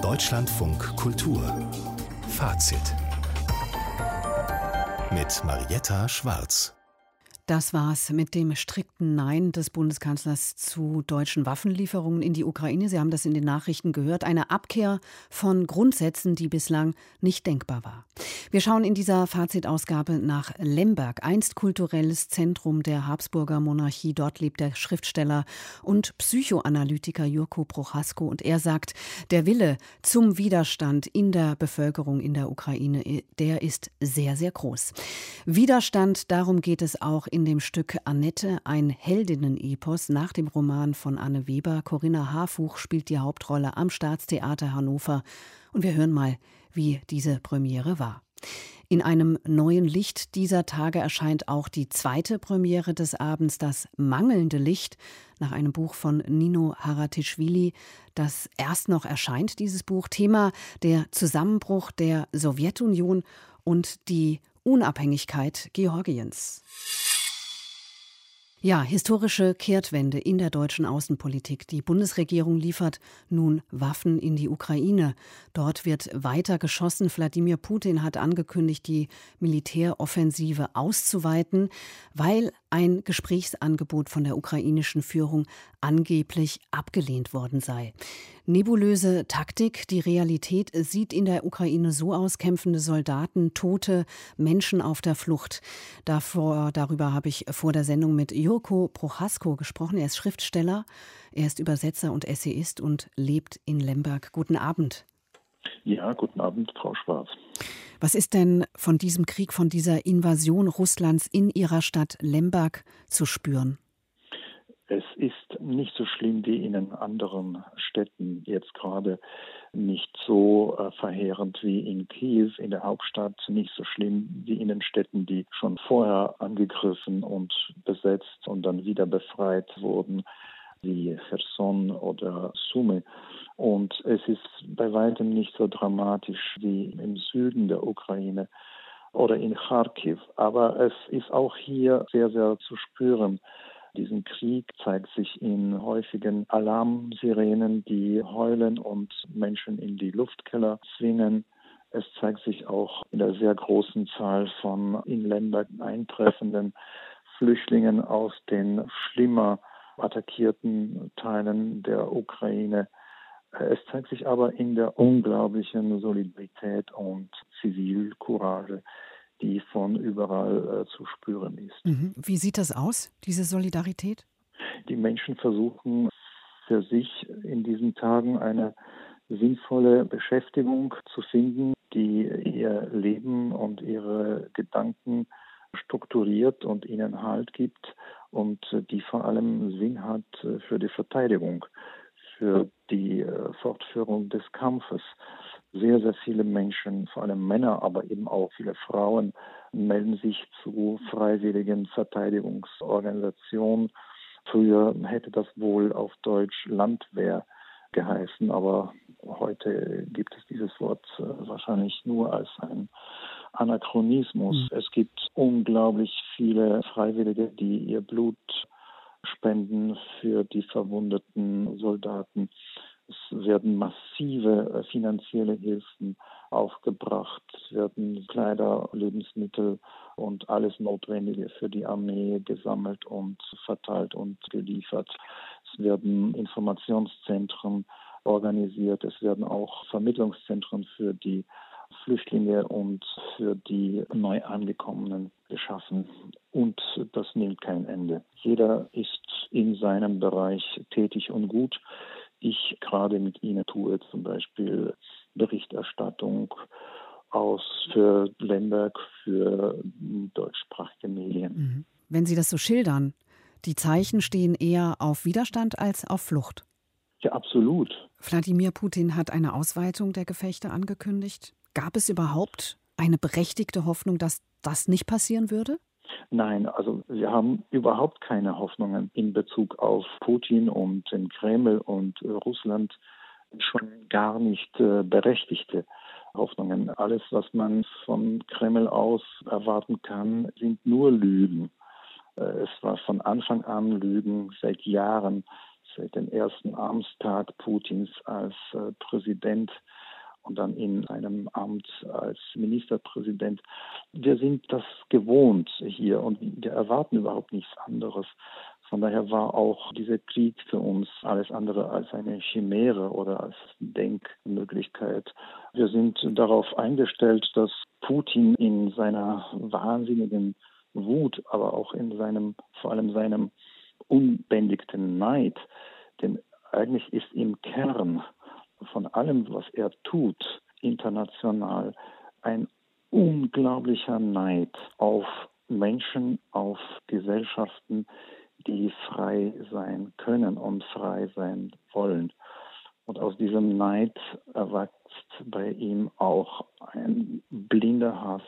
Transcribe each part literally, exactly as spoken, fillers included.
Deutschlandfunk Kultur Fazit mit Marietta Schwarz. Das war's mit dem strikten Nein des Bundeskanzlers zu deutschen Waffenlieferungen in die Ukraine. Sie haben das in den Nachrichten gehört. Eine Abkehr von Grundsätzen, die bislang nicht denkbar war. Wir schauen in dieser Fazitausgabe nach Lemberg, einst kulturelles Zentrum der Habsburger Monarchie. Dort lebt der Schriftsteller und Psychoanalytiker Jurko Prochaska. Und er sagt, der Wille zum Widerstand in der Bevölkerung in der Ukraine, der ist sehr, sehr groß. Widerstand, darum geht es auch in in dem Stück Annette, ein Heldinnen-Epos nach dem Roman von Anne Weber. Corinna Harfuch spielt die Hauptrolle am Staatstheater Hannover. Und wir hören mal, wie diese Premiere war. In einem neuen Licht dieser Tage erscheint auch die zweite Premiere des Abends, Das mangelnde Licht, nach einem Buch von Nino Haratischvili, das erst noch erscheint, dieses Buch. Thema der Zusammenbruch der Sowjetunion und die Unabhängigkeit Georgiens. Ja, historische Kehrtwende in der deutschen Außenpolitik. Die Bundesregierung liefert nun Waffen in die Ukraine. Dort wird weiter geschossen. Wladimir Putin hat angekündigt, die Militäroffensive auszuweiten, weil ein Gesprächsangebot von der ukrainischen Führung angeblich abgelehnt worden sei. Nebulöse Taktik. Die Realität sieht in der Ukraine so aus: kämpfende Soldaten, Tote, Menschen auf der Flucht. Davor, darüber habe ich vor der Sendung mit Jurko Prochaska gesprochen. Er ist Schriftsteller, er ist Übersetzer und Essayist und lebt in Lemberg. Guten Abend. Ja, guten Abend, Frau Schwarz. Was ist denn von diesem Krieg, von dieser Invasion Russlands in Ihrer Stadt Lemberg zu spüren? Es ist nicht so schlimm wie in den anderen Städten, jetzt gerade nicht so äh, verheerend wie in Kiew, in der Hauptstadt, nicht so schlimm wie in den Städten, die schon vorher angegriffen und besetzt und dann wieder befreit wurden, wie Cherson oder Sumy. Und es ist bei weitem nicht so dramatisch wie im Süden der Ukraine oder in Kharkiv. Aber es ist auch hier sehr, sehr zu spüren. Diesen Krieg zeigt sich in häufigen Alarmsirenen, die heulen und Menschen in die Luftkeller zwingen. Es zeigt sich auch in der sehr großen Zahl von in Lemberg eintreffenden Flüchtlingen aus den schlimmer attackierten Teilen der Ukraine. Es zeigt sich aber in der unglaublichen Solidarität und Zivilcourage, die von überall äh, zu spüren ist. Mhm. Wie sieht das aus, diese Solidarität? Die Menschen versuchen für sich in diesen Tagen eine sinnvolle Beschäftigung zu finden, die ihr Leben und ihre Gedanken strukturiert und ihnen Halt gibt und die vor allem Sinn hat für die Verteidigung, für die Fortführung des Kampfes. Sehr, sehr viele Menschen, vor allem Männer, aber eben auch viele Frauen, melden sich zu freiwilligen Verteidigungsorganisationen. Früher hätte das wohl auf Deutsch Landwehr geheißen, aber heute gibt es dieses Wort wahrscheinlich nur als ein Anachronismus. Mhm. Es gibt unglaublich viele Freiwillige, die ihr Blut spenden für die verwundeten Soldaten. Es werden massive finanzielle Hilfen aufgebracht, es werden Kleider, Lebensmittel und alles Notwendige für die Armee gesammelt und verteilt und geliefert. Es werden Informationszentren organisiert, es werden auch Vermittlungszentren für die Flüchtlinge und für die neu angekommenen geschaffen. Und das nimmt kein Ende. Jeder ist in seinem Bereich tätig und gut. Ich gerade mit Ihnen tue zum Beispiel Berichterstattung aus für Lemberg, für deutschsprachige Medien. Wenn Sie das so schildern, die Zeichen stehen eher auf Widerstand als auf Flucht. Ja, absolut. Wladimir Putin hat eine Ausweitung der Gefechte angekündigt. Gab es überhaupt eine berechtigte Hoffnung, dass das nicht passieren würde? Nein, also wir haben überhaupt keine Hoffnungen in Bezug auf Putin und den Kreml und äh, Russland, schon gar nicht äh, berechtigte Hoffnungen. Alles, was man von Kreml aus erwarten kann, sind nur Lügen. Äh, es war von Anfang an Lügen, seit Jahren seit dem ersten Amtstag Putins als äh, Präsident und dann in seinem Amt als Ministerpräsident. Wir sind das gewohnt hier und wir erwarten überhaupt nichts anderes. Von daher war auch dieser Krieg für uns alles andere als eine Chimäre oder als Denkmöglichkeit. Wir sind darauf eingestellt, dass Putin in seiner wahnsinnigen Wut, aber auch in seinem, vor allem seinem unbändigten Neid, denn eigentlich ist im Kern von allem, was er tut, international, ein unglaublicher Neid auf Menschen, auf Gesellschaften, die frei sein können und frei sein wollen. Und aus diesem Neid erwächst bei ihm auch ein blinder Hass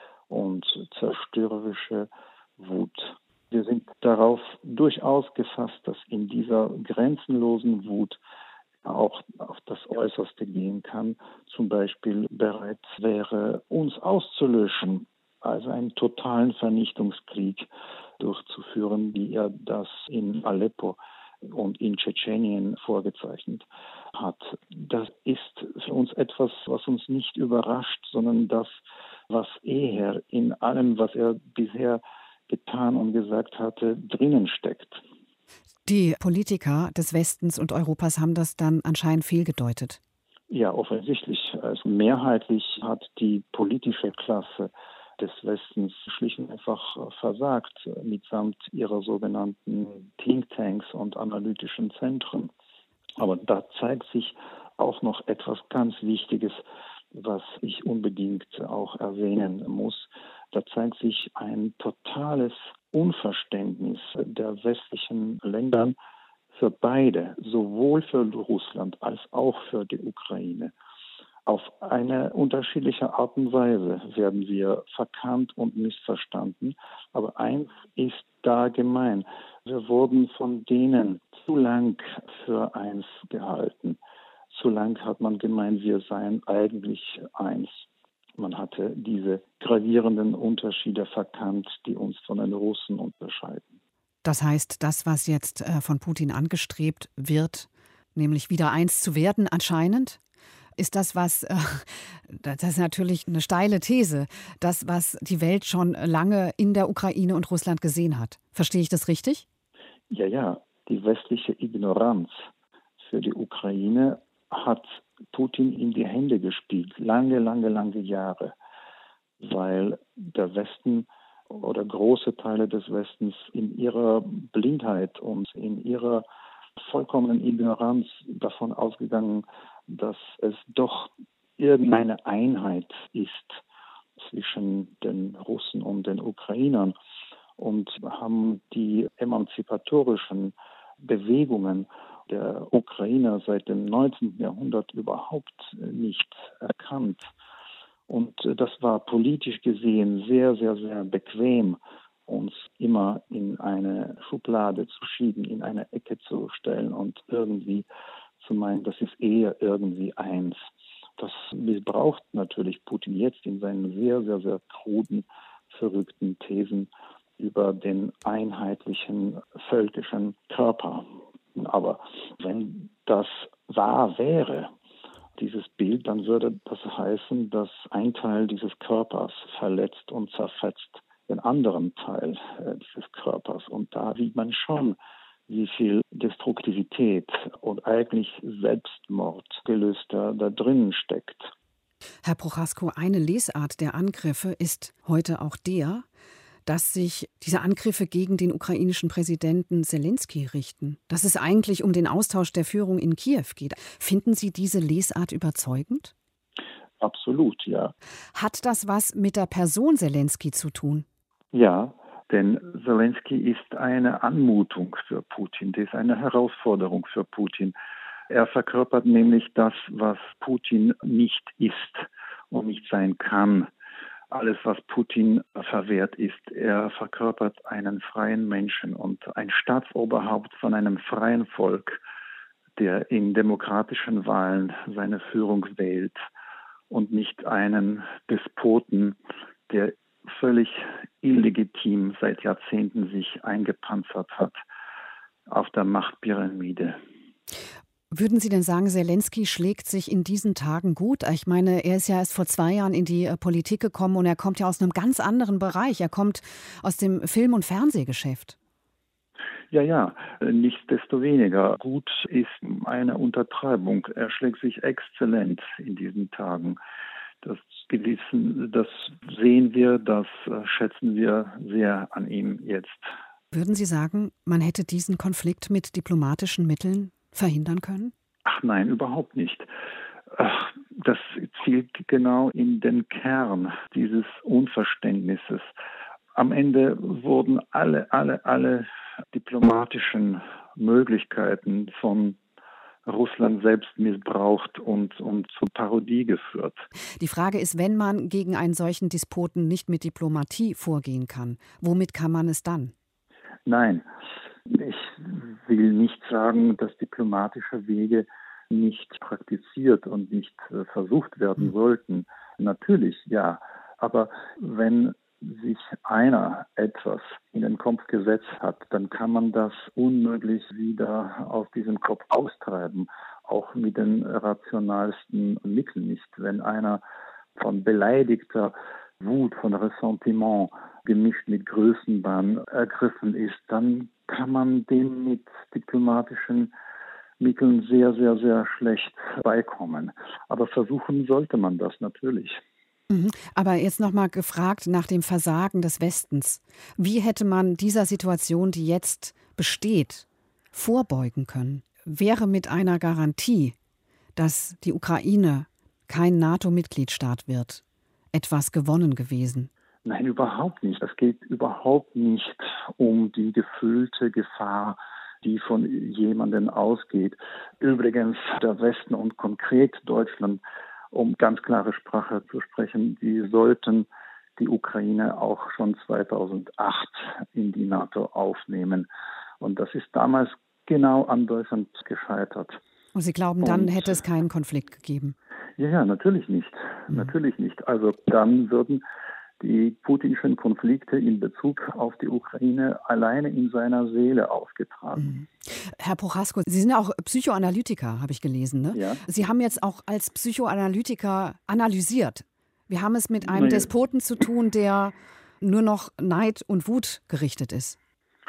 und zerstörerische Wut. Wir sind darauf durchaus gefasst, dass in dieser grenzenlosen Wut auch auf das Äußerste gehen kann, zum Beispiel bereit wäre, uns auszulöschen, also einen totalen Vernichtungskrieg durchzuführen, wie er das in Aleppo und in Tschetschenien vorgezeichnet hat. Das ist für uns etwas, was uns nicht überrascht, sondern das, was eher in allem, was er bisher getan und gesagt hatte, drinnen steckt. Die Politiker des Westens und Europas haben das dann anscheinend fehlgedeutet. Ja, offensichtlich. Also mehrheitlich hat die politische Klasse des Westens schlicht und einfach versagt, mitsamt ihrer sogenannten Thinktanks und analytischen Zentren. Aber da zeigt sich auch noch etwas ganz Wichtiges, was ich unbedingt auch erwähnen muss. Da zeigt sich ein totales Unverständnis der westlichen Länder für beide, sowohl für Russland als auch für die Ukraine. Auf eine unterschiedliche Art und Weise werden wir verkannt und missverstanden. Aber eins ist da gemein. Wir wurden von denen zu lang für eins gehalten. Zu lang hat man gemeint, wir seien eigentlich eins. Man hatte diese gravierenden Unterschiede verkannt, die uns von den Russen unterscheiden. Das heißt, das, was jetzt äh, von Putin angestrebt wird, nämlich wieder eins zu werden anscheinend, ist das, was, äh, das ist natürlich eine steile These, das, was die Welt schon lange in der Ukraine und Russland gesehen hat. Verstehe ich das richtig? Ja, ja, die westliche Ignoranz für die Ukraine hat Putin in die Hände gespielt, lange, lange, lange Jahre, weil der Westen oder große Teile des Westens in ihrer Blindheit und in ihrer vollkommenen Ignoranz davon ausgegangen, dass es doch irgendeine Einheit ist zwischen den Russen und den Ukrainern und haben die emanzipatorischen Bewegungen der Ukrainer seit dem neunzehnten Jahrhundert überhaupt nicht erkannt. Und das war politisch gesehen sehr, sehr, sehr bequem, uns immer in eine Schublade zu schieben, in eine Ecke zu stellen und irgendwie zu meinen, das ist eher irgendwie eins. Das missbraucht natürlich Putin jetzt in seinen sehr, sehr, sehr kruden, verrückten Thesen über den einheitlichen völkischen Körper. Aber wenn das wahr wäre, dieses Bild, dann würde das heißen, dass ein Teil dieses Körpers verletzt und zerfetzt den anderen Teil äh, dieses Körpers. Und da sieht man schon, wie viel Destruktivität und eigentlich Selbstmordgelüster da drinnen steckt. Herr Prochaska, eine Lesart der Angriffe ist heute auch der, dass sich diese Angriffe gegen den ukrainischen Präsidenten Selenskyj richten, dass es eigentlich um den Austausch der Führung in Kiew geht. Finden Sie diese Lesart überzeugend? Absolut, ja. Hat das was mit der Person Selenskyj zu tun? Ja, denn Selenskyj ist eine Anmutung für Putin, das ist eine Herausforderung für Putin. Er verkörpert nämlich das, was Putin nicht ist und nicht sein kann. Alles, was Putin verwehrt ist, er verkörpert einen freien Menschen und ein Staatsoberhaupt von einem freien Volk, der in demokratischen Wahlen seine Führung wählt und nicht einen Despoten, der völlig illegitim seit Jahrzehnten sich eingepanzert hat. auf der Machtpyramide. Würden Sie denn sagen, Selenskyj schlägt sich in diesen Tagen gut? Ich meine, er ist ja erst vor zwei Jahren in die Politik gekommen und er kommt ja aus einem ganz anderen Bereich. Er kommt aus dem Film- und Fernsehgeschäft. Ja, ja, nichtsdestoweniger. Gut ist eine Untertreibung. Er schlägt sich exzellent in diesen Tagen. Das genießen, das sehen wir, das schätzen wir sehr an ihm jetzt. Würden Sie sagen, man hätte diesen Konflikt mit diplomatischen Mitteln verhindern können? Ach nein, überhaupt nicht. Das zielt genau in den Kern dieses Unverständnisses. Am Ende wurden alle, alle, alle diplomatischen Möglichkeiten von Russland selbst missbraucht und, und zur Parodie geführt. Die Frage ist, wenn man gegen einen solchen Despoten nicht mit Diplomatie vorgehen kann, womit kann man es dann? Nein, ich will nicht sagen, dass diplomatische Wege nicht praktiziert und nicht äh, versucht werden sollten. Natürlich, ja. Aber wenn sich einer etwas in den Kopf gesetzt hat, dann kann man das unmöglich wieder aus diesem Kopf austreiben, auch mit den rationalsten Mitteln nicht. Wenn einer von beleidigter Wut, von Ressentiment gemischt mit Größenwahn ergriffen ist, dann kann man dem mit diplomatischen Mitteln sehr, sehr, sehr schlecht beikommen. Aber versuchen sollte man das natürlich. Mhm. Aber jetzt nochmal gefragt nach dem Versagen des Westens. Wie hätte man dieser Situation, die jetzt besteht, vorbeugen können? Wäre mit einer Garantie, dass die Ukraine kein NATO-Mitgliedstaat wird, etwas gewonnen gewesen? Nein, überhaupt nicht. Es geht überhaupt nicht um die gefühlte Gefahr, die von jemandem ausgeht. Übrigens, der Westen und konkret Deutschland, um ganz klare Sprache zu sprechen, die sollten die Ukraine auch schon zweitausendacht in die NATO aufnehmen. Und das ist damals genau an Deutschland gescheitert. Und Sie glauben, dann Und, hätte es keinen Konflikt gegeben? Ja, ja, natürlich nicht. Mhm. Natürlich nicht. Also dann würden die putinschen Konflikte in Bezug auf die Ukraine alleine in seiner Seele ausgetragen. Mhm. Herr Prochaska, Sie sind ja auch Psychoanalytiker, habe ich gelesen, ne? Ja. Sie haben jetzt auch als Psychoanalytiker analysiert. Wir haben es mit einem Nee. Despoten zu tun, der nur noch Neid und Wut gerichtet ist.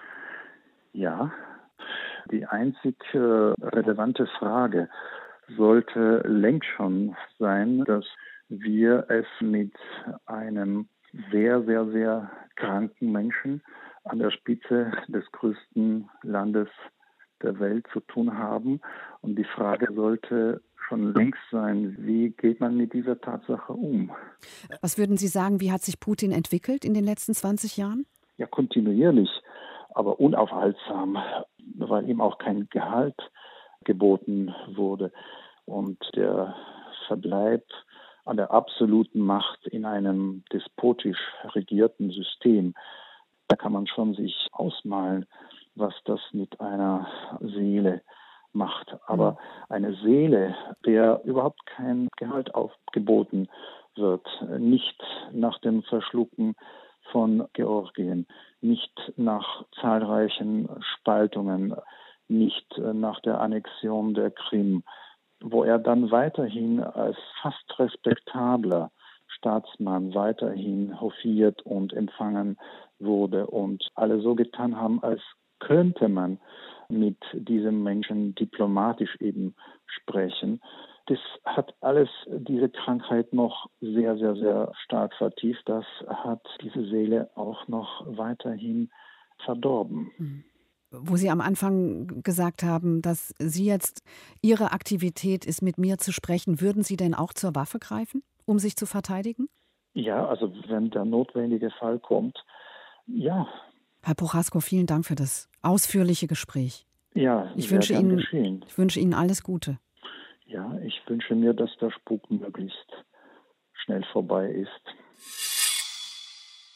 Ja, die einzig äh, relevante Frage sollte längst schon sein, dass wir es mit einem sehr, sehr, sehr kranken Menschen an der Spitze des größten Landes der Welt zu tun haben. Und die Frage sollte schon längst sein, wie geht man mit dieser Tatsache um? Was würden Sie sagen, wie hat sich Putin entwickelt in den letzten zwanzig Jahren? Ja, kontinuierlich, aber unaufhaltsam, weil ihm auch kein Gehalt geboten wurde. Und der Verbleib an der absoluten Macht in einem despotisch regierten System, da kann man schon sich ausmalen, was das mit einer Seele macht. Aber eine Seele, der überhaupt kein Gehalt aufgeboten wird, nicht nach dem Verschlucken von Georgien, nicht nach zahlreichen Spaltungen, nicht nach der Annexion der Krim, wo er dann weiterhin als fast respektabler Staatsmann weiterhin hofiert und empfangen wurde und alle so getan haben, als könnte man mit diesem Menschen diplomatisch eben sprechen. Das hat alles diese Krankheit noch sehr, sehr, sehr stark vertieft. Das hat diese Seele auch noch weiterhin verdorben. Mhm. Wo Sie am Anfang gesagt haben, dass Sie jetzt, Ihre Aktivität ist, mit mir zu sprechen, würden Sie denn auch zur Waffe greifen, um sich zu verteidigen? Ja, also wenn der notwendige Fall kommt, ja. Herr Prochaska, vielen Dank für das ausführliche Gespräch. Ja, ich sehr wünsche gern Ihnen, geschehen. Ich wünsche Ihnen alles Gute. Ja, ich wünsche mir, dass der Spuk möglichst schnell vorbei ist.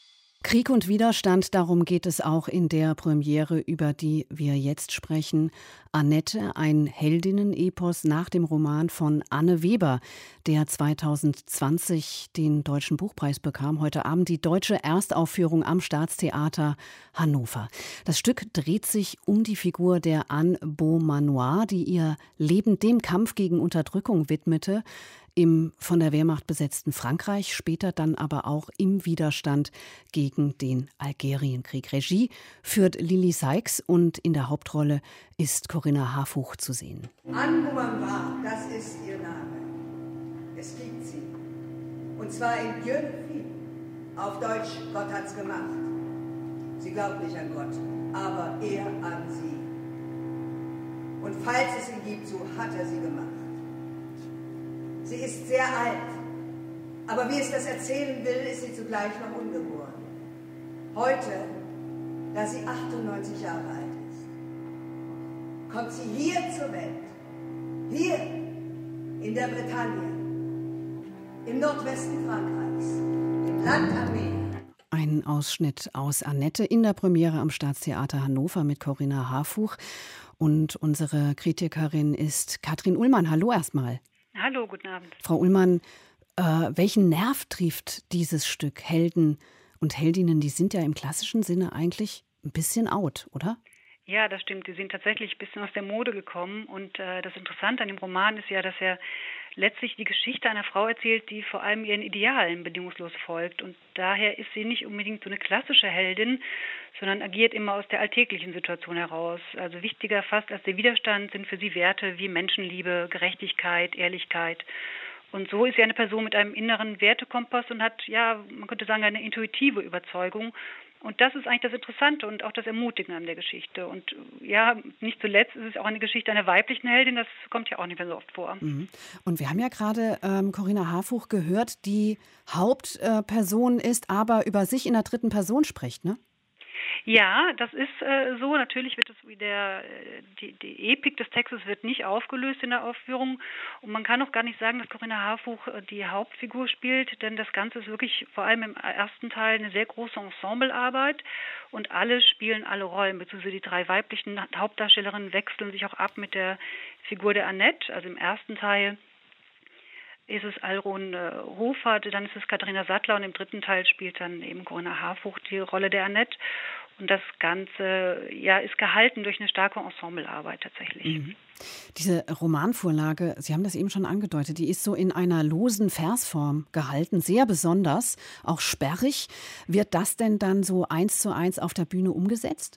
Krieg und Widerstand, darum geht es auch in der Premiere, über die wir jetzt sprechen. Annette, ein Heldinnen-Epos nach dem Roman von Anne Weber, der zweitausendzwanzig den Deutschen Buchpreis bekam. Heute Abend die deutsche Erstaufführung am Staatstheater Hannover. Das Stück dreht sich um die Figur der Anne Beaumanoir, die ihr Leben dem Kampf gegen Unterdrückung widmete, im von der Wehrmacht besetzten Frankreich, später dann aber auch im Widerstand gegen den Algerienkrieg. Regie führt Lily Sykes und in der Hauptrolle ist Corinna Harfuch zu sehen. Anne Beaumanoir, das ist ihr Name. Es gibt sie. Und zwar in Dieu le fit. Auf Deutsch, Gott hat's gemacht. Sie glaubt nicht an Gott, aber er an sie. Und falls es ihn gibt, so hat er sie gemacht. Sie ist sehr alt, aber wie es das erzählen will, ist sie zugleich noch ungeboren. Heute, da sie achtundneunzig Jahre alt ist, kommt sie hier zur Welt, hier in der Bretagne, im Nordwesten Frankreichs, im Land am Meer. Ein Ausschnitt aus Annette in der Premiere am Staatstheater Hannover mit Corinna Harfuch. Und unsere Kritikerin ist Katrin Ullmann. Hallo erstmal. Hallo, guten Abend. Frau Ullmann, äh, welchen Nerv trieft dieses Stück? Helden und Heldinnen, die sind ja im klassischen Sinne eigentlich ein bisschen out, oder? Ja, das stimmt. Die sind tatsächlich ein bisschen aus der Mode gekommen. Und äh, das Interessante an dem Roman ist ja, dass er letztlich die Geschichte einer Frau erzählt, die vor allem ihren Idealen bedingungslos folgt. Und daher ist sie nicht unbedingt so eine klassische Heldin, sondern agiert immer aus der alltäglichen Situation heraus. Also wichtiger fast als der Widerstand sind für sie Werte wie Menschenliebe, Gerechtigkeit, Ehrlichkeit. Und so ist sie eine Person mit einem inneren Wertekompass und hat, ja, man könnte sagen, eine intuitive Überzeugung. Und das ist eigentlich das Interessante und auch das Ermutigende an der Geschichte. Und ja, nicht zuletzt ist es auch eine Geschichte einer weiblichen Heldin, das kommt ja auch nicht mehr so oft vor. Mhm. Und wir haben ja gerade ähm, Corinna Harfuch gehört, die Hauptperson äh, ist, aber über sich in der dritten Person spricht, ne? Ja, das ist äh, so. Natürlich wird es wie der, die, die Epik des Textes wird nicht aufgelöst in der Aufführung. Und man kann auch gar nicht sagen, dass Corinna Harfuch die Hauptfigur spielt, denn das Ganze ist wirklich vor allem im ersten Teil eine sehr große Ensemblearbeit und alle spielen alle Rollen, beziehungsweise die drei weiblichen Hauptdarstellerinnen wechseln sich auch ab mit der Figur der Annette. Also im ersten Teil ist es Alrun äh, Hofert, dann ist es Katharina Sattler und im dritten Teil spielt dann eben Corinna Harfuch die Rolle der Annette. Und das Ganze ja, ist gehalten durch eine starke Ensemblearbeit tatsächlich. Mhm. Diese Romanvorlage, Sie haben das eben schon angedeutet, die ist so in einer losen Versform gehalten, sehr besonders, auch sperrig. Wird das denn dann so eins zu eins auf der Bühne umgesetzt?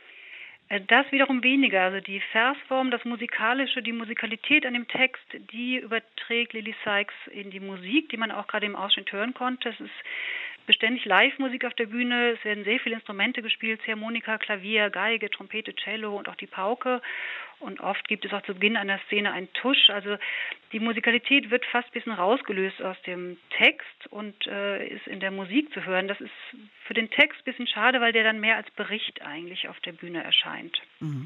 Das wiederum weniger. Also die Versform, das Musikalische, die Musikalität an dem Text, die überträgt Lily Sykes in die Musik, die man auch gerade im Ausschnitt hören konnte. Es ist beständig Live-Musik auf der Bühne. Es werden sehr viele Instrumente gespielt, Harmonika, Klavier, Geige, Trompete, Cello und auch die Pauke. Und oft gibt es auch zu Beginn einer Szene einen Tusch. Also die Musikalität wird fast ein bisschen rausgelöst aus dem Text und äh, ist in der Musik zu hören. Das ist für den Text ein bisschen schade, weil der dann mehr als Bericht eigentlich auf der Bühne erscheint. Mhm.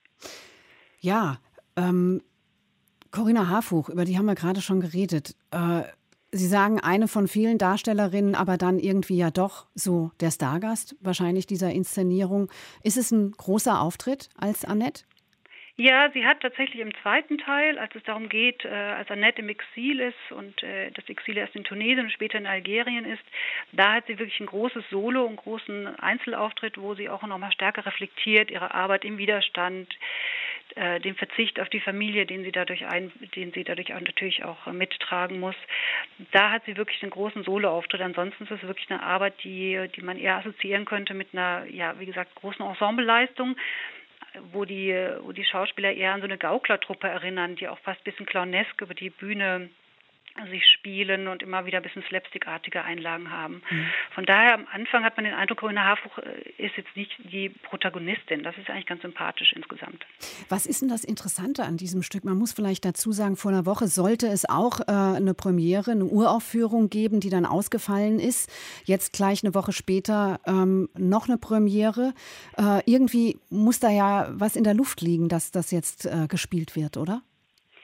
Ja, ähm, Corinna Harfuch, über die haben wir gerade schon geredet. Äh, Sie sagen, eine von vielen Darstellerinnen, aber dann irgendwie ja doch so der Stargast wahrscheinlich dieser Inszenierung. Ist es ein großer Auftritt als Annette? Ja, sie hat tatsächlich im zweiten Teil, als es darum geht, äh, als Annette im Exil ist und äh, das Exil erst in Tunesien und später in Algerien ist, da hat sie wirklich ein großes Solo, einen großen Einzelauftritt, wo sie auch nochmal stärker reflektiert, ihre Arbeit im Widerstand, äh, den Verzicht auf die Familie, den sie dadurch ein, den sie dadurch auch natürlich auch äh, mittragen muss. Da hat sie wirklich einen großen Solo-Auftritt. Ansonsten ist es wirklich eine Arbeit, die, die man eher assoziieren könnte mit einer, ja, wie gesagt, großen Ensembleleistung, wo die, wo die Schauspieler eher an so eine Gauklertruppe erinnern, die auch fast ein bisschen clownesk über die Bühne sich spielen und immer wieder ein bisschen slapstickartige Einlagen haben. Mhm. Von daher am Anfang hat man den Eindruck, Corinna Harfuch ist jetzt nicht die Protagonistin. Das ist eigentlich ganz sympathisch insgesamt. Was ist denn das Interessante an diesem Stück? Man muss vielleicht dazu sagen, vor einer Woche sollte es auch äh, eine Premiere, eine Uraufführung geben, die dann ausgefallen ist. Jetzt gleich eine Woche später ähm, noch eine Premiere. Äh, irgendwie muss da ja was in der Luft liegen, dass das jetzt äh, gespielt wird, oder?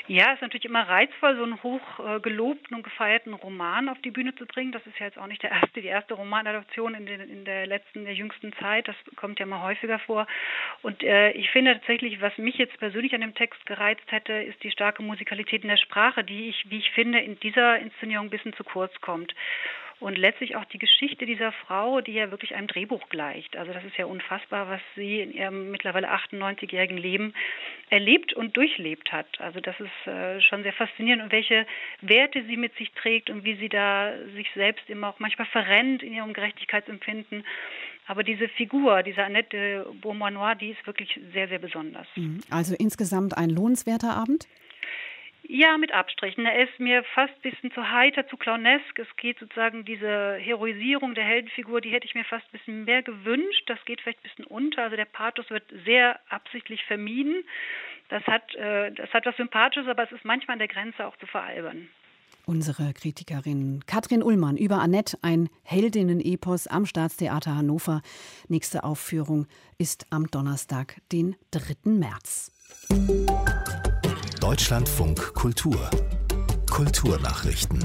Ja, es ist natürlich immer reizvoll, so einen hoch äh, gelobten und gefeierten Roman auf die Bühne zu bringen. Das ist ja jetzt auch nicht der erste, die erste Romanadaption in, den, in der letzten, der jüngsten Zeit. Das kommt ja immer häufiger vor. Und äh, ich finde tatsächlich, was mich jetzt persönlich an dem Text gereizt hätte, ist die starke Musikalität in der Sprache, die ich, wie ich finde, in dieser Inszenierung ein bisschen zu kurz kommt. Und letztlich auch die Geschichte dieser Frau, die ja wirklich einem Drehbuch gleicht. Also das ist ja unfassbar, was sie in ihrem mittlerweile achtundneunzigjährigen Leben erlebt und durchlebt hat. Also das ist äh, schon sehr faszinierend und welche Werte sie mit sich trägt und wie sie da sich selbst immer auch manchmal verrennt in ihrem Gerechtigkeitsempfinden. Aber diese Figur, diese Annette de Beaumanoir, die ist wirklich sehr, sehr besonders. Also insgesamt ein lohnenswerter Abend? Ja, mit Abstrichen. Er ist mir fast ein bisschen zu heiter, zu clownesk. Es geht sozusagen diese Heroisierung der Heldenfigur, die hätte ich mir fast ein bisschen mehr gewünscht. Das geht vielleicht ein bisschen unter. Also der Pathos wird sehr absichtlich vermieden. Das hat, äh, das hat was Sympathisches, aber es ist manchmal an der Grenze auch zu veralbern. Unsere Kritikerin Katrin Ullmann über Annette, ein Heldinnen-Epos am Staatstheater Hannover. Nächste Aufführung ist am Donnerstag, den dritten März. Deutschlandfunk Kultur. Kulturnachrichten.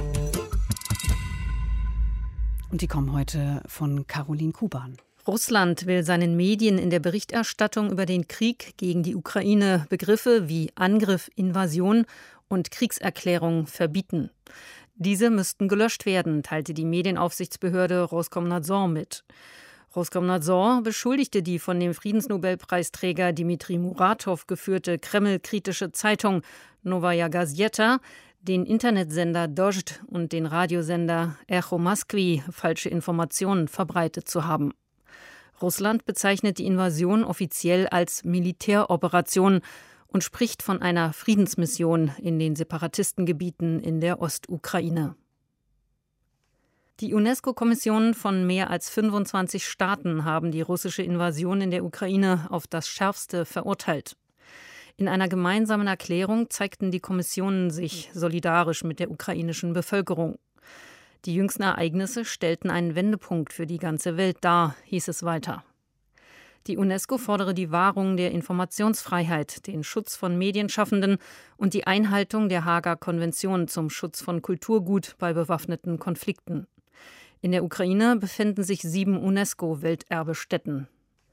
Und die kommen heute von Caroline Kuban. Russland will seinen Medien in der Berichterstattung über den Krieg gegen die Ukraine Begriffe wie Angriff, Invasion und Kriegserklärung verbieten. Diese müssten gelöscht werden, teilte die Medienaufsichtsbehörde Roskomnadzor mit. Roskomnadzor beschuldigte die von dem Friedensnobelpreisträger Dmitri Muratow geführte Kreml-kritische Zeitung Novaya Gazeta, den Internetsender Dozhd und den Radiosender Echo Moskwy falsche Informationen verbreitet zu haben. Russland bezeichnet die Invasion offiziell als Militäroperation und spricht von einer Friedensmission in den Separatistengebieten in der Ostukraine. Die UNESCO-Kommissionen von mehr als fünfundzwanzig Staaten haben die russische Invasion in der Ukraine auf das Schärfste verurteilt. In einer gemeinsamen Erklärung zeigten die Kommissionen sich solidarisch mit der ukrainischen Bevölkerung. Die jüngsten Ereignisse stellten einen Wendepunkt für die ganze Welt dar, hieß es weiter. Die UNESCO fordere die Wahrung der Informationsfreiheit, den Schutz von Medienschaffenden und die Einhaltung der Haager Konvention zum Schutz von Kulturgut bei bewaffneten Konflikten. In der Ukraine befinden sich sieben UNESCO-Welterbestätten.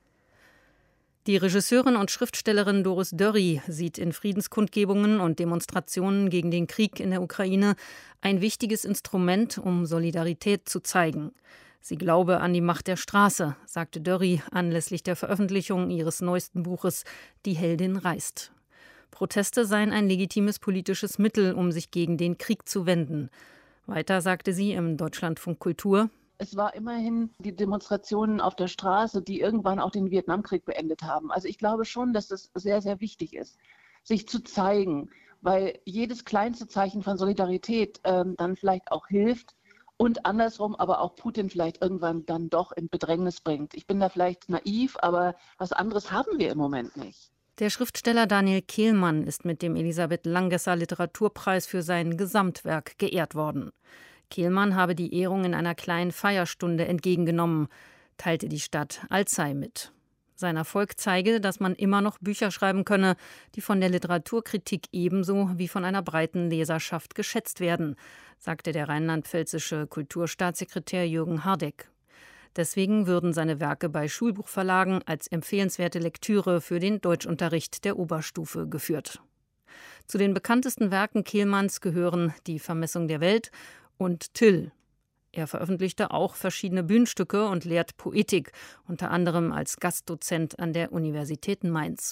Die Regisseurin und Schriftstellerin Doris Dörri sieht in Friedenskundgebungen und Demonstrationen gegen den Krieg in der Ukraine ein wichtiges Instrument, um Solidarität zu zeigen. Sie glaube an die Macht der Straße, sagte Dörri anlässlich der Veröffentlichung ihres neuesten Buches »Die Heldin reist«. Proteste seien ein legitimes politisches Mittel, um sich gegen den Krieg zu wenden. Weiter sagte sie im Deutschlandfunk Kultur: Es war immerhin die Demonstrationen auf der Straße, die irgendwann auch den Vietnamkrieg beendet haben. Also ich glaube schon, dass das sehr, sehr wichtig ist, sich zu zeigen, weil jedes kleinste Zeichen von Solidarität ähm, dann vielleicht auch hilft und andersrum aber auch Putin vielleicht irgendwann dann doch in Bedrängnis bringt. Ich bin da vielleicht naiv, aber was anderes haben wir im Moment nicht. Der Schriftsteller Daniel Kehlmann ist mit dem Elisabeth Langesser Literaturpreis für sein Gesamtwerk geehrt worden. Kehlmann habe die Ehrung in einer kleinen Feierstunde entgegengenommen, teilte die Stadt Alzey mit. Sein Erfolg zeige, dass man immer noch Bücher schreiben könne, die von der Literaturkritik ebenso wie von einer breiten Leserschaft geschätzt werden, sagte der rheinland-pfälzische Kulturstaatssekretär Jürgen Hardeck. Deswegen würden seine Werke bei Schulbuchverlagen als empfehlenswerte Lektüre für den Deutschunterricht der Oberstufe geführt. Zu den bekanntesten Werken Kehlmanns gehören Die Vermessung der Welt und Till. Er veröffentlichte auch verschiedene Bühnenstücke und lehrt Poetik, unter anderem als Gastdozent an der Universität Mainz.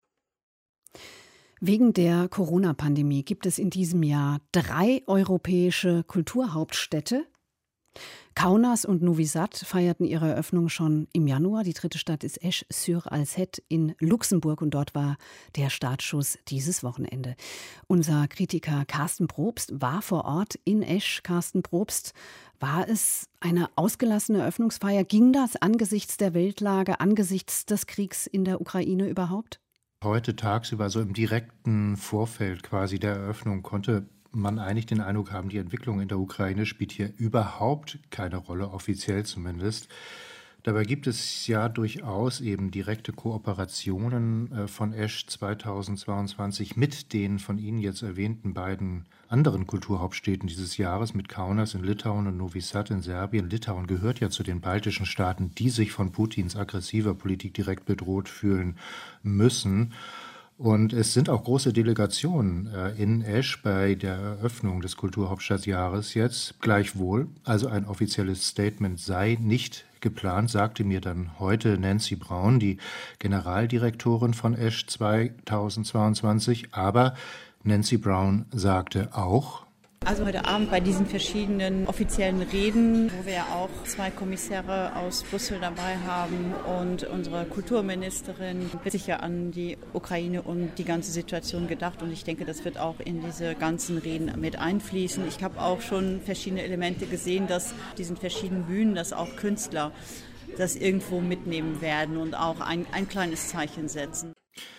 Wegen der Corona-Pandemie gibt es in diesem Jahr drei europäische Kulturhauptstädte. Kaunas und Novi Sad feierten ihre Eröffnung schon im Januar. Die dritte Stadt ist Esch-sur-Alzette in Luxemburg und dort war der Startschuss dieses Wochenende. Unser Kritiker Carsten Probst war vor Ort in Esch. Carsten Probst, war es eine ausgelassene Eröffnungsfeier? Ging das angesichts der Weltlage, angesichts des Kriegs in der Ukraine überhaupt? Heute tagsüber, so im direkten Vorfeld quasi der Eröffnung, konnte man eigentlich den Eindruck haben, die Entwicklung in der Ukraine spielt hier überhaupt keine Rolle, offiziell zumindest. Dabei gibt es ja durchaus eben direkte Kooperationen äh, von Esch zweitausendzweiundzwanzig mit den von Ihnen jetzt erwähnten beiden anderen Kulturhauptstädten dieses Jahres, mit Kaunas in Litauen und Novi Sad in Serbien. Litauen gehört ja zu den baltischen Staaten, die sich von Putins aggressiver Politik direkt bedroht fühlen müssen. Und es sind auch große Delegationen äh, in Esch bei der Eröffnung des Kulturhauptstadtjahres jetzt. Gleichwohl, also ein offizielles Statement sei nicht geplant, sagte mir dann heute Nancy Braun, die Generaldirektorin von Esch zweitausendzweiundzwanzig. Aber Nancy Braun sagte auch: Also heute Abend bei diesen verschiedenen offiziellen Reden, wo wir ja auch zwei Kommissäre aus Brüssel dabei haben und unsere Kulturministerin, wird sicher an die Ukraine und die ganze Situation gedacht. Und ich denke, das wird auch in diese ganzen Reden mit einfließen. Ich habe auch schon verschiedene Elemente gesehen, dass diesen verschiedenen Bühnen, dass auch Künstler das irgendwo mitnehmen werden und auch ein, ein kleines Zeichen setzen.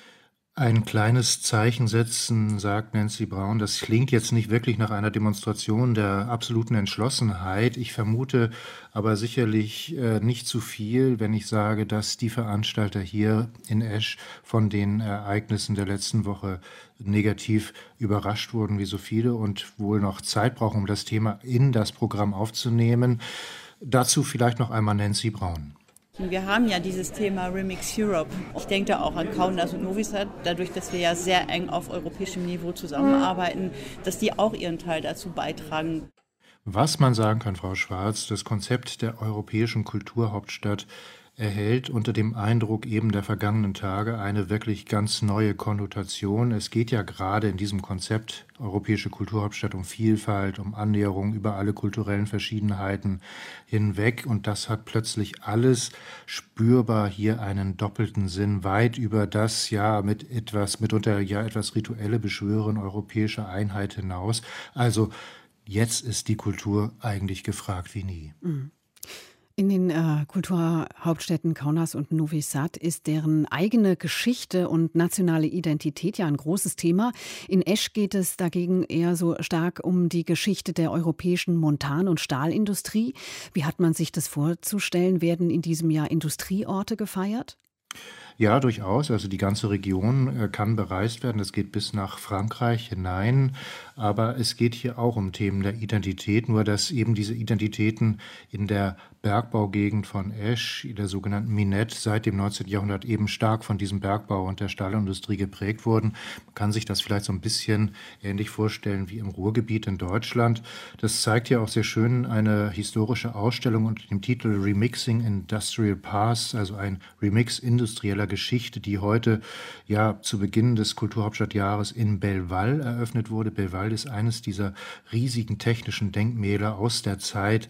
Ein kleines Zeichen setzen, sagt Nancy Braun. Das klingt jetzt nicht wirklich nach einer Demonstration der absoluten Entschlossenheit. Ich vermute aber sicherlich äh, nicht zu viel, wenn ich sage, dass die Veranstalter hier in Esch von den Ereignissen der letzten Woche negativ überrascht wurden, wie so viele, und wohl noch Zeit brauchen, um das Thema in das Programm aufzunehmen. Dazu vielleicht noch einmal Nancy Braun. Wir haben ja dieses Thema Remix Europe. Ich denke da auch an Kaunas und Novi Sad, dadurch, dass wir ja sehr eng auf europäischem Niveau zusammenarbeiten, dass die auch ihren Teil dazu beitragen. Was man sagen kann, Frau Schwarz, das Konzept der europäischen Kulturhauptstadt erhält unter dem Eindruck eben der vergangenen Tage eine wirklich ganz neue Konnotation. Es geht ja gerade in diesem Konzept Europäische Kulturhauptstadt um Vielfalt, um Annäherung über alle kulturellen Verschiedenheiten hinweg. Und das hat plötzlich alles spürbar hier einen doppelten Sinn, weit über das ja mit etwas, mitunter ja etwas rituelle Beschwören europäischer Einheit hinaus. Also jetzt ist die Kultur eigentlich gefragt wie nie. Mhm. In den äh, Kulturhauptstädten Kaunas und Novi Sad ist deren eigene Geschichte und nationale Identität ja ein großes Thema. In Esch geht es dagegen eher so stark um die Geschichte der europäischen Montan- und Stahlindustrie. Wie hat man sich das vorzustellen? Werden in diesem Jahr Industrieorte gefeiert? Ja, durchaus. Also die ganze Region äh, kann bereist werden. Das geht bis nach Frankreich hinein. Aber es geht hier auch um Themen der Identität, nur dass eben diese Identitäten in der Bergbaugegend von Esch, der sogenannten Minette, seit dem neunzehnten Jahrhundert eben stark von diesem Bergbau und der Stahlindustrie geprägt wurden. Man kann sich das vielleicht so ein bisschen ähnlich vorstellen wie im Ruhrgebiet in Deutschland. Das zeigt ja auch sehr schön eine historische Ausstellung unter dem Titel Remixing Industrial Past, also ein Remix industrieller Geschichte, die heute ja zu Beginn des Kulturhauptstadtjahres in Belval eröffnet wurde. Belval ist eines dieser riesigen technischen Denkmäler aus der Zeit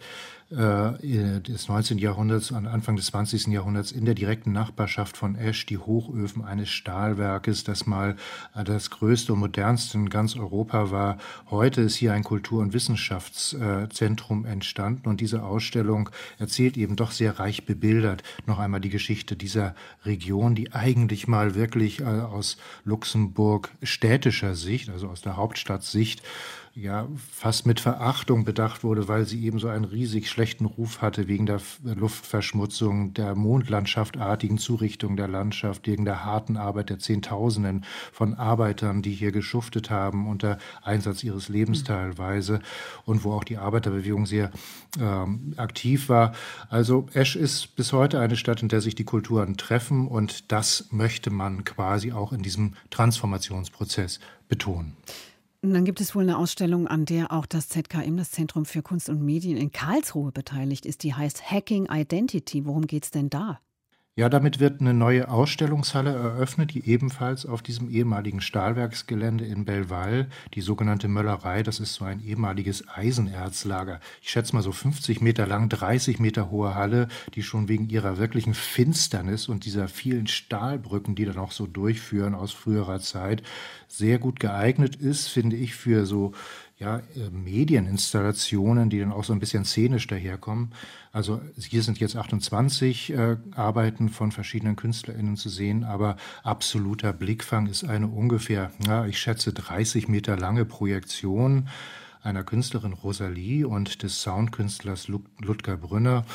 des neunzehnten Jahrhunderts und Anfang des zwanzigsten Jahrhunderts in der direkten Nachbarschaft von Esch, die Hochöfen eines Stahlwerkes, das mal das größte und modernste in ganz Europa war. Heute ist hier ein Kultur- und Wissenschaftszentrum entstanden und diese Ausstellung erzählt eben doch sehr reich bebildert noch einmal die Geschichte dieser Region, die eigentlich mal wirklich aus Luxemburg städtischer Sicht, also aus der Hauptstadtsicht, ja fast mit Verachtung bedacht wurde, weil sie eben so einen riesig schlechten Ruf hatte wegen der Luftverschmutzung, der mondlandschaftartigen Zurichtung der Landschaft, wegen der harten Arbeit der Zehntausenden von Arbeitern, die hier geschuftet haben unter Einsatz ihres Lebens teilweise und wo auch die Arbeiterbewegung sehr ähm, aktiv war. Also Esch ist bis heute eine Stadt, in der sich die Kulturen treffen und das möchte man quasi auch in diesem Transformationsprozess betonen. Und dann gibt es wohl eine Ausstellung, an der auch das Z K M, das Zentrum für Kunst und Medien in Karlsruhe, beteiligt ist. Die heißt Hacking Identity. Worum geht es denn da? Ja, damit wird eine neue Ausstellungshalle eröffnet, die ebenfalls auf diesem ehemaligen Stahlwerksgelände in Belval, die sogenannte Möllerei, das ist so ein ehemaliges Eisenerzlager. Ich schätze mal so fünfzig Meter lang, dreißig Meter hohe Halle, die schon wegen ihrer wirklichen Finsternis und dieser vielen Stahlbrücken, die dann auch so durchführen aus früherer Zeit, sehr gut geeignet ist, finde ich, für so ja, Medieninstallationen, die dann auch so ein bisschen szenisch daherkommen. Also hier sind jetzt achtundzwanzig äh, Arbeiten von verschiedenen KünstlerInnen zu sehen, aber absoluter Blickfang ist eine ungefähr, ja, ich schätze dreißig Meter lange Projektion einer Künstlerin Rosalie und des Soundkünstlers Ludger Brünner.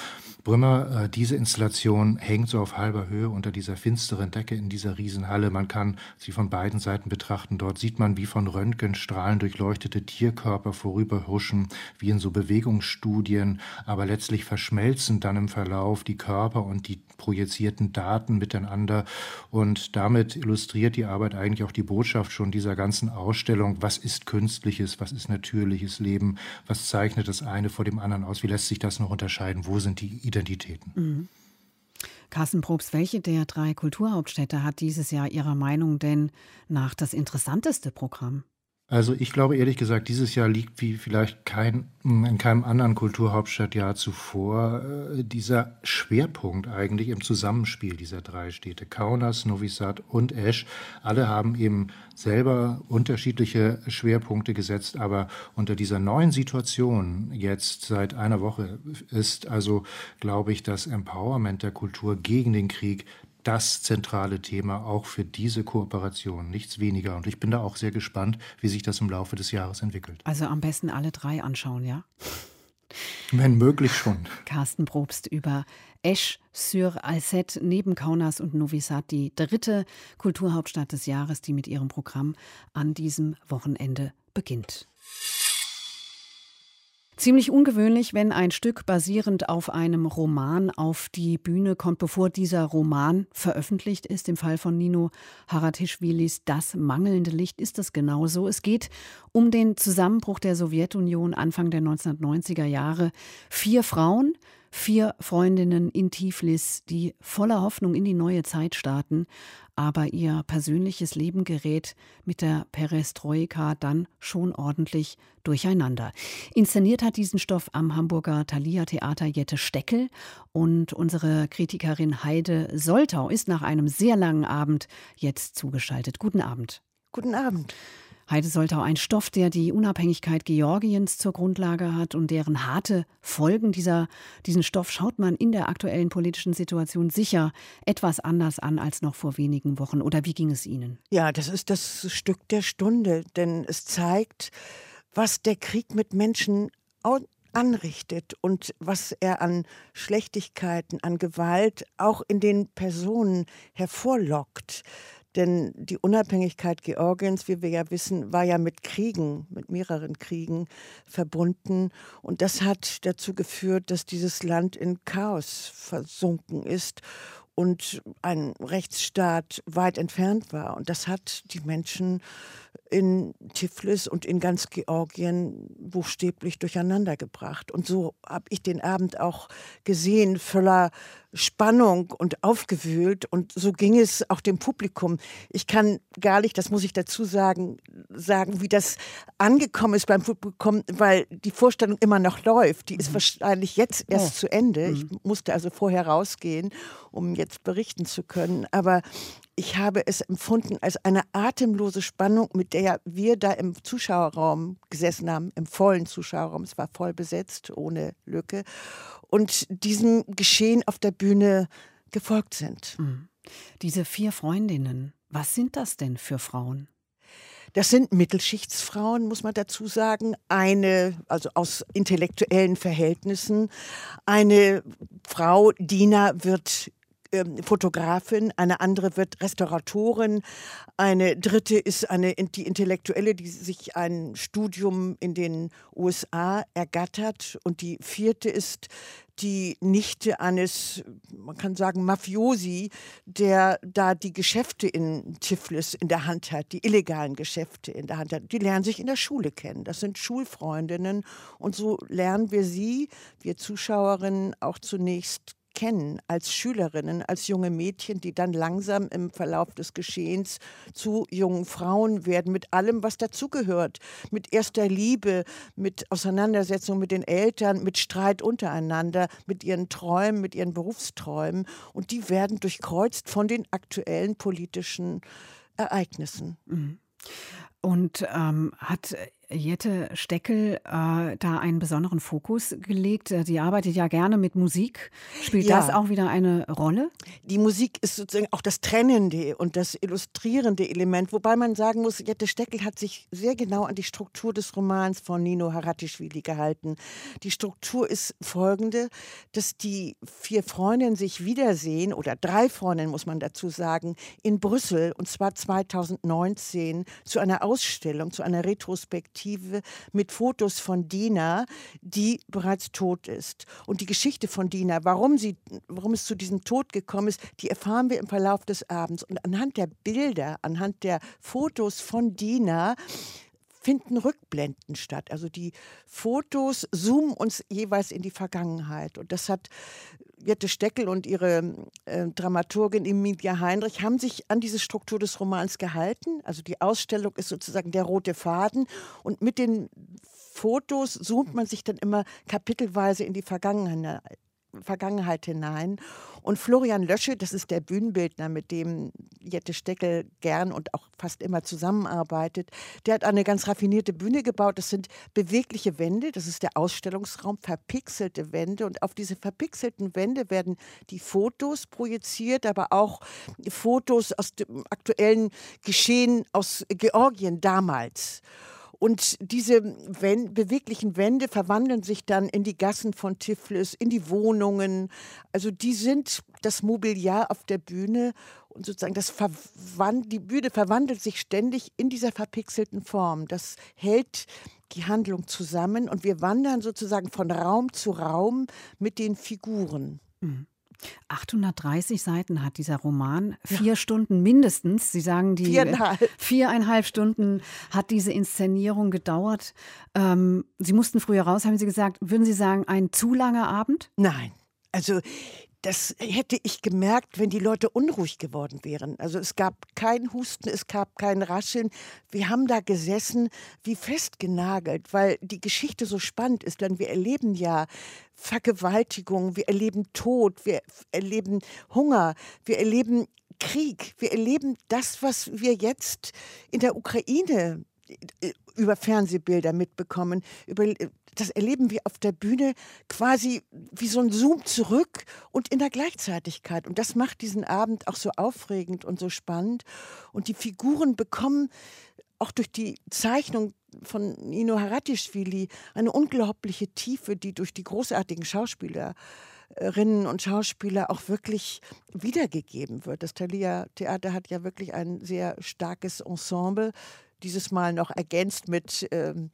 Brümmer, äh, diese Installation hängt so auf halber Höhe unter dieser finsteren Decke in dieser Riesenhalle. Man kann sie von beiden Seiten betrachten. Dort sieht man, wie von Röntgenstrahlen durchleuchtete Tierkörper vorüberhuschen, wie in so Bewegungsstudien, aber letztlich verschmelzen dann im Verlauf die Körper und die projizierten Daten miteinander. Und damit illustriert die Arbeit eigentlich auch die Botschaft schon dieser ganzen Ausstellung. Was ist künstliches, was ist natürliches Leben, was zeichnet das eine vor dem anderen aus, wie lässt sich das noch unterscheiden, wo sind die Identitäten? Mhm. Carsten Probst, welche der drei Kulturhauptstädte hat dieses Jahr Ihrer Meinung denn nach das interessanteste Programm? Also ich glaube ehrlich gesagt, dieses Jahr liegt wie vielleicht kein, in keinem anderen Kulturhauptstadtjahr zuvor äh, dieser Schwerpunkt eigentlich im Zusammenspiel dieser drei Städte. Kaunas, Novi Sad und Esch. Alle haben eben selber unterschiedliche Schwerpunkte gesetzt, aber unter dieser neuen Situation jetzt seit einer Woche ist also, glaube ich, das Empowerment der Kultur gegen den Krieg das zentrale Thema auch für diese Kooperation, nichts weniger. Und ich bin da auch sehr gespannt, wie sich das im Laufe des Jahres entwickelt. Also am besten alle drei anschauen, ja? Wenn möglich schon. Carsten Probst über Esch-sur-Alzette neben Kaunas und Novi Sad, die dritte Kulturhauptstadt des Jahres, die mit ihrem Programm an diesem Wochenende beginnt. Ziemlich ungewöhnlich, wenn ein Stück basierend auf einem Roman auf die Bühne kommt, bevor dieser Roman veröffentlicht ist. Im Fall von Nino Haratischvilis Das mangelnde Licht ist das genauso. Es geht um den Zusammenbruch der Sowjetunion Anfang der neunzehnhundertneunziger Jahre. Vier Frauen, vier Freundinnen in Tiflis, die voller Hoffnung in die neue Zeit starten, aber ihr persönliches Leben gerät mit der Perestroika dann schon ordentlich durcheinander. Inszeniert hat diesen Stoff am Hamburger Thalia Theater Jette Steckel und unsere Kritikerin Heide Soltau ist nach einem sehr langen Abend jetzt zugeschaltet. Guten Abend. Guten Abend. Heide Soltau, ein Stoff, der die Unabhängigkeit Georgiens zur Grundlage hat und deren harte Folgen. Dieser, diesen Stoff schaut man in der aktuellen politischen Situation sicher etwas anders an als noch vor wenigen Wochen. Oder wie ging es Ihnen? Ja, das ist das Stück der Stunde, denn es zeigt, was der Krieg mit Menschen anrichtet und was er an Schlechtigkeiten, an Gewalt auch in den Personen hervorlockt. Denn die Unabhängigkeit Georgiens, wie wir ja wissen, war ja mit Kriegen, mit mehreren Kriegen verbunden. Und das hat dazu geführt, dass dieses Land in Chaos versunken ist und ein Rechtsstaat weit entfernt war. Und das hat die Menschen in Tiflis und in ganz Georgien buchstäblich durcheinander gebracht. Und so habe ich den Abend auch gesehen, voller Spannung und aufgewühlt. Und so ging es auch dem Publikum. Ich kann gar nicht, das muss ich dazu sagen, sagen, wie das angekommen ist beim Publikum, weil die Vorstellung immer noch läuft. Die ist mhm. wahrscheinlich jetzt erst oh. zu Ende. Mhm. Ich musste also vorher rausgehen, um jetzt berichten zu können. Aber ich habe es empfunden als eine atemlose Spannung, mit der wir da im Zuschauerraum gesessen haben, im vollen Zuschauerraum. Es war voll besetzt, ohne Lücke. Und diesem Geschehen auf der Bühne gefolgt sind. Mhm. Diese vier Freundinnen, was sind das denn für Frauen? Das sind Mittelschichtsfrauen, muss man dazu sagen. Eine, also aus intellektuellen Verhältnissen. Eine Frau, Dina, wird Fotografin, eine andere wird Restauratorin, eine dritte ist eine, die Intellektuelle, die sich ein Studium in den U S A ergattert und die vierte ist die Nichte eines, man kann sagen, Mafiosi, der da die Geschäfte in Tiflis in der Hand hat, die illegalen Geschäfte in der Hand hat. Die lernen sich in der Schule kennen. Das sind Schulfreundinnen und so lernen wir sie, wir Zuschauerinnen, auch zunächst kennen als Schülerinnen, als junge Mädchen, die dann langsam im Verlauf des Geschehens zu jungen Frauen werden, mit allem, was dazugehört, mit erster Liebe, mit Auseinandersetzung mit den Eltern, mit Streit untereinander, mit ihren Träumen, mit ihren Berufsträumen. Und die werden durchkreuzt von den aktuellen politischen Ereignissen. Mhm. Und ähm, hat Jette Steckel äh, da einen besonderen Fokus gelegt. Sie arbeitet ja gerne mit Musik. Spielt Ja. das auch wieder eine Rolle? Die Musik ist sozusagen auch das trennende und das illustrierende Element, wobei man sagen muss, Jette Steckel hat sich sehr genau an die Struktur des Romans von Nino Haratischvili gehalten. Die Struktur ist folgende, dass die vier Freundinnen sich wiedersehen, oder drei Freundinnen muss man dazu sagen, in Brüssel, und zwar zweitausendneunzehn, zu einer Ausstellung, zu einer Retrospektive mit Fotos von Dina, die bereits tot ist. Und die Geschichte von Dina, warum, sie, warum es zu diesem Tod gekommen ist, die erfahren wir im Verlauf des Abends. Und anhand der Bilder, anhand der Fotos von Dina finden Rückblenden statt. Also die Fotos zoomen uns jeweils in die Vergangenheit. Und das hat Jette Steckel und ihre äh, Dramaturgin Emilia Heinrich haben sich an diese Struktur des Romans gehalten. Also die Ausstellung ist sozusagen der rote Faden. Und mit den Fotos zoomt man sich dann immer kapitelweise in die Vergangenheit Vergangenheit hinein. Und Florian Lösche, das ist der Bühnenbildner, mit dem Jette Steckel gern und auch fast immer zusammenarbeitet, der hat eine ganz raffinierte Bühne gebaut. Das sind bewegliche Wände, das ist der Ausstellungsraum, verpixelte Wände. Und auf diese verpixelten Wände werden die Fotos projiziert, aber auch Fotos aus dem aktuellen Geschehen aus Georgien damals. Und diese Wän- beweglichen Wände verwandeln sich dann in die Gassen von Tiflis, in die Wohnungen. Also die sind das Mobiliar auf der Bühne und sozusagen das verwand- die Bühne verwandelt sich ständig in dieser verpixelten Form. Das hält die Handlung zusammen und wir wandern sozusagen von Raum zu Raum mit den Figuren. Mhm. achthundertdreißig Seiten hat dieser Roman, vier ja. Stunden mindestens. Sie sagen, die viereinhalb. viereinhalb Stunden hat diese Inszenierung gedauert. Ähm, Sie mussten früher raus, haben Sie gesagt. Würden Sie sagen, ein zu langer Abend? Nein, also das hätte ich gemerkt, wenn die Leute unruhig geworden wären. Also es gab kein Husten, es gab kein Rascheln. Wir haben da gesessen wie festgenagelt, weil die Geschichte so spannend ist. Denn wir erleben ja Vergewaltigung, wir erleben Tod, wir erleben Hunger, wir erleben Krieg. Wir erleben das, was wir jetzt in der Ukraine über Fernsehbilder mitbekommen, über das erleben wir auf der Bühne quasi wie so ein Zoom zurück und in der Gleichzeitigkeit. Und das macht diesen Abend auch so aufregend und so spannend. Und die Figuren bekommen auch durch die Zeichnung von Nino Haratischvili eine unglaubliche Tiefe, die durch die großartigen Schauspielerinnen und Schauspieler auch wirklich wiedergegeben wird. Das Thalia Theater hat ja wirklich ein sehr starkes Ensemble, dieses Mal noch ergänzt mit ähm,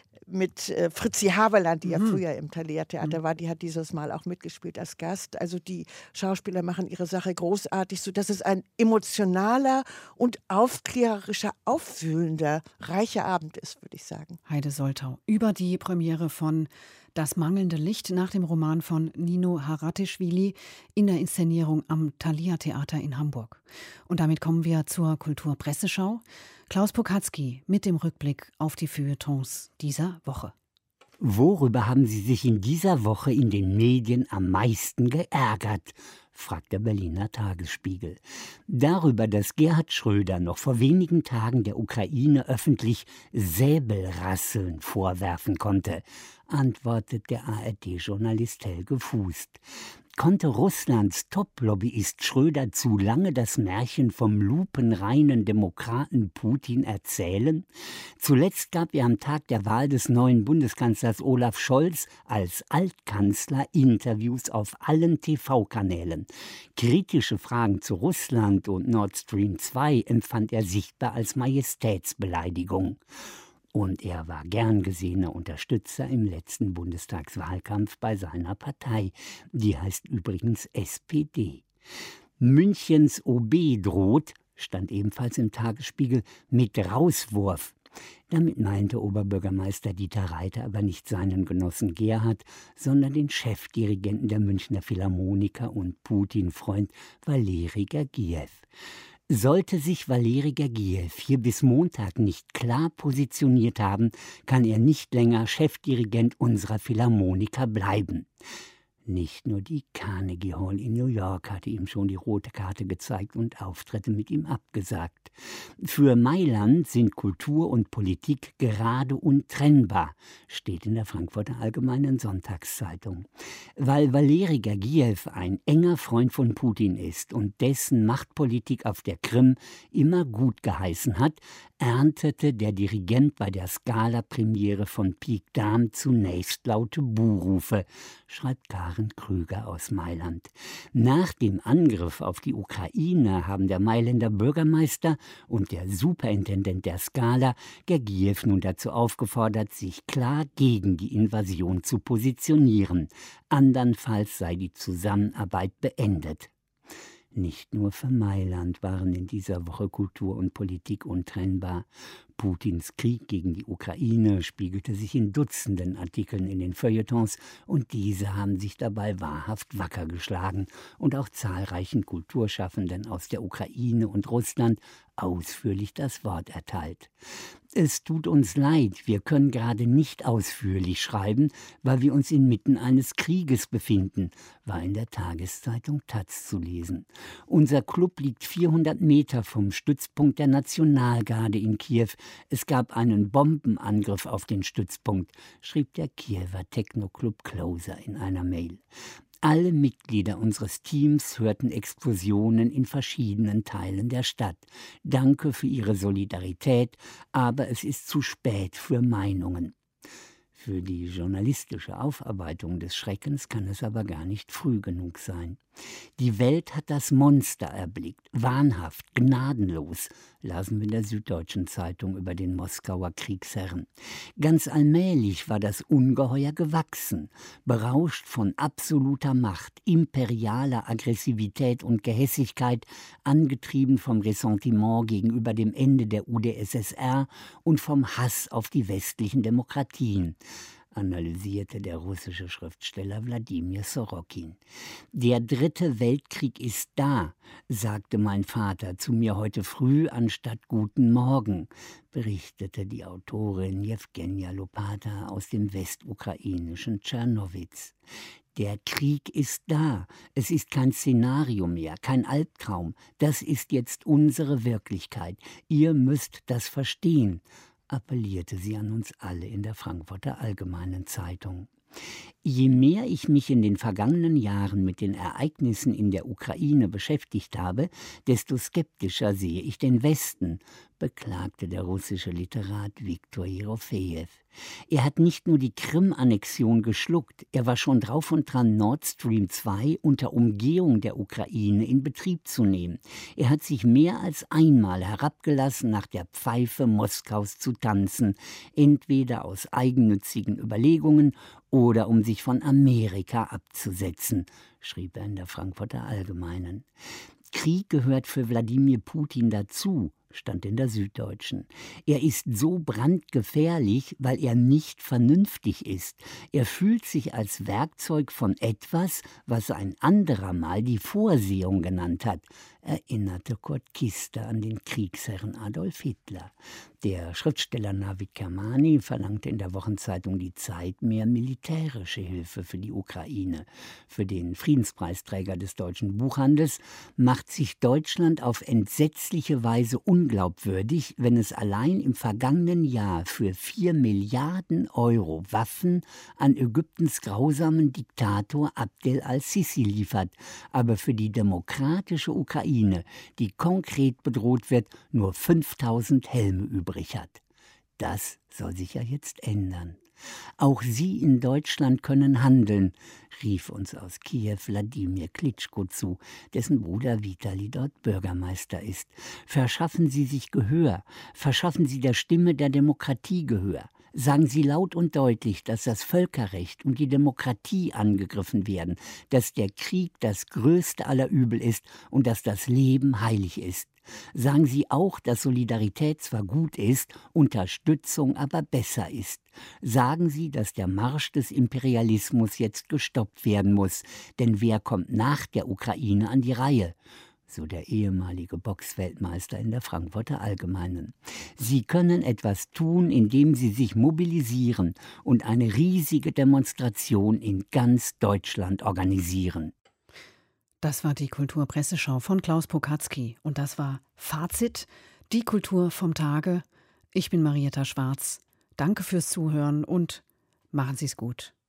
mit äh, Fritzi Haberland, die mhm. ja früher im Thalia Theater mhm. war, die hat dieses Mal auch mitgespielt als Gast. Also die Schauspieler machen ihre Sache großartig, sodass es ein emotionaler und aufklärerischer, aufwühlender, reicher Abend ist, würde ich sagen. Heide Soltau über die Premiere von Das mangelnde Licht nach dem Roman von Nino Haratischvili in der Inszenierung am Thalia Theater in Hamburg. Und damit kommen wir zur Kulturpresseschau. Klaus Pokatzky mit dem Rückblick auf die Feuilletons dieser Woche. Worüber haben Sie sich in dieser Woche in den Medien am meisten geärgert? Fragt der Berliner Tagesspiegel. Darüber, dass Gerhard Schröder noch vor wenigen Tagen der Ukraine öffentlich Säbelrasseln vorwerfen konnte, antwortet der A R D-Journalist Helge Fußt. Konnte Russlands Top-Lobbyist Schröder zu lange das Märchen vom lupenreinen Demokraten Putin erzählen? Zuletzt gab er am Tag der Wahl des neuen Bundeskanzlers Olaf Scholz als Altkanzler Interviews auf allen T V-Kanälen. Kritische Fragen zu Russland und Nord Stream zwei empfand er sichtbar als Majestätsbeleidigung. Und er war gern gesehener Unterstützer im letzten Bundestagswahlkampf bei seiner Partei. Die heißt übrigens S P D. Münchens O B droht, stand ebenfalls im Tagesspiegel, mit Rauswurf. Damit meinte Oberbürgermeister Dieter Reiter aber nicht seinen Genossen Gerhard, sondern den Chefdirigenten der Münchner Philharmoniker und Putin-Freund Valeri Gergiew. Sollte sich Valeri Gergiew hier bis Montag nicht klar positioniert haben, kann er nicht länger Chefdirigent unserer Philharmoniker bleiben. Nicht nur die Carnegie Hall in New York hatte ihm schon die rote Karte gezeigt und Auftritte mit ihm abgesagt. Für Mailand sind Kultur und Politik gerade untrennbar, steht in der Frankfurter Allgemeinen Sonntagszeitung. Weil Valeri Gergiew ein enger Freund von Putin ist und dessen Machtpolitik auf der Krim immer gut geheißen hat, erntete der Dirigent bei der Scala-Premiere von Pique Dame zunächst laute Buhrufe, schreibt Karen Krüger aus Mailand. Nach dem Angriff auf die Ukraine haben der Mailänder Bürgermeister und der Superintendent der Scala Gergiew nun dazu aufgefordert, sich klar gegen die Invasion zu positionieren. Andernfalls sei die Zusammenarbeit beendet. Nicht nur für Mailand waren in dieser Woche Kultur und Politik untrennbar. Putins Krieg gegen die Ukraine spiegelte sich in Dutzenden Artikeln in den Feuilletons und diese haben sich dabei wahrhaft wacker geschlagen und auch zahlreichen Kulturschaffenden aus der Ukraine und Russland ausführlich das Wort erteilt. Es tut uns leid, wir können gerade nicht ausführlich schreiben, weil wir uns inmitten eines Krieges befinden, war in der Tageszeitung Taz zu lesen. Unser Club liegt vierhundert Meter vom Stützpunkt der Nationalgarde in Kiew. Es gab einen Bombenangriff auf den Stützpunkt, schrieb der Kiewer Techno-Club Closer in einer Mail. Alle Mitglieder unseres Teams hörten Explosionen in verschiedenen Teilen der Stadt. Danke für Ihre Solidarität, aber es ist zu spät für Meinungen. Für die journalistische Aufarbeitung des Schreckens kann es aber gar nicht früh genug sein. Die Welt hat das Monster erblickt, wahnhaft, gnadenlos, lasen wir in der Süddeutschen Zeitung über den Moskauer Kriegsherren. Ganz allmählich war das Ungeheuer gewachsen, berauscht von absoluter Macht, imperialer Aggressivität und Gehässigkeit, angetrieben vom Ressentiment gegenüber dem Ende der U d S S R und vom Hass auf die westlichen Demokratien, analysierte der russische Schriftsteller Wladimir Sorokin. Der dritte Weltkrieg ist da, sagte mein Vater zu mir heute früh anstatt Guten Morgen, berichtete die Autorin Jewgenja Lopata aus dem westukrainischen Tschernowitz. Der Krieg ist da. Es ist kein Szenario mehr, kein Albtraum. Das ist jetzt unsere Wirklichkeit. Ihr müsst das verstehen, appellierte sie an uns alle in der Frankfurter Allgemeinen Zeitung. Je mehr ich mich in den vergangenen Jahren mit den Ereignissen in der Ukraine beschäftigt habe, desto skeptischer sehe ich den Westen, beklagte der russische Literat Viktor Jerofejew. Er hat nicht nur die Krim-Annexion geschluckt, er war schon drauf und dran, Nord Stream zwei unter Umgehung der Ukraine in Betrieb zu nehmen. Er hat sich mehr als einmal herabgelassen, nach der Pfeife Moskaus zu tanzen, entweder aus eigennützigen Überlegungen oder um sich von Amerika abzusetzen, schrieb er in der Frankfurter Allgemeinen. Krieg gehört für Wladimir Putin dazu, stand in der Süddeutschen. Er ist so brandgefährlich, weil er nicht vernünftig ist. Er fühlt sich als Werkzeug von etwas, was ein anderer mal die Vorsehung genannt hat, erinnerte Kurt Kister an den Kriegsherren Adolf Hitler. Der Schriftsteller Navid Kermani verlangte in der Wochenzeitung Die Zeit mehr militärische Hilfe für die Ukraine. Für den Friedenspreisträger des deutschen Buchhandels macht sich Deutschland auf entsetzliche Weise unglaubwürdig, wenn es allein im vergangenen Jahr für vier Milliarden Euro Waffen an Ägyptens grausamen Diktator Abdel al-Sisi liefert, aber für die demokratische Ukraine, die konkret bedroht wird, nur fünftausend Helme übrig hat. Das soll sich ja jetzt ändern. Auch Sie in Deutschland können handeln, rief uns aus Kiew Wladimir Klitschko zu, dessen Bruder Vitali dort Bürgermeister ist. Verschaffen Sie sich Gehör, verschaffen Sie der Stimme der Demokratie Gehör. Sagen Sie laut und deutlich, dass das Völkerrecht und die Demokratie angegriffen werden, dass der Krieg das größte aller Übel ist und dass das Leben heilig ist. Sagen Sie auch, dass Solidarität zwar gut ist, Unterstützung aber besser ist. Sagen Sie, dass der Marsch des Imperialismus jetzt gestoppt werden muss, denn wer kommt nach der Ukraine an die Reihe? so der ehemalige Boxweltmeister in der Frankfurter Allgemeinen. Sie können etwas tun, indem sie sich mobilisieren und eine riesige Demonstration in ganz Deutschland organisieren. Das war die Kulturpresseschau von Klaus Pokatzky. Und das war Fazit, die Kultur vom Tage. Ich bin Marietta Schwarz. Danke fürs Zuhören und machen Sie es gut.